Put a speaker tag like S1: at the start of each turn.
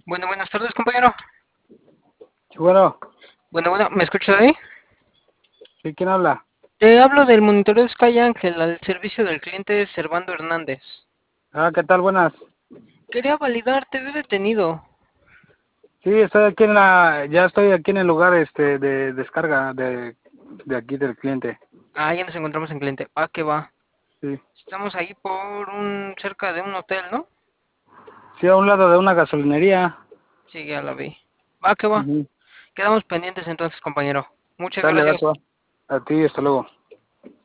S1: Bueno, buenas tardes, compañero.
S2: Sí, bueno,
S1: Bueno, ¿me escuchas ahí?
S2: ¿sí? ¿Quién habla?
S1: Te hablo del monitoreo Sky Ángel al servicio del cliente Servando Hernández.
S2: Ah, ¿qué tal? Buenas.
S1: Quería validar, te veo detenido.
S2: Sí, estoy aquí ya estoy aquí en el lugar de descarga de aquí del cliente.
S1: Ah, ya nos encontramos en cliente. Va, que va.
S2: Sí.
S1: Estamos ahí cerca de un hotel, ¿no?
S2: Sí, a un lado de una gasolinería.
S1: Sí, ya la vi. Va, que va.
S2: Ujú.
S1: Quedamos pendientes entonces, compañero. Muchas
S2: Dale, va,
S1: gracias.
S2: que va. A ti, hasta luego.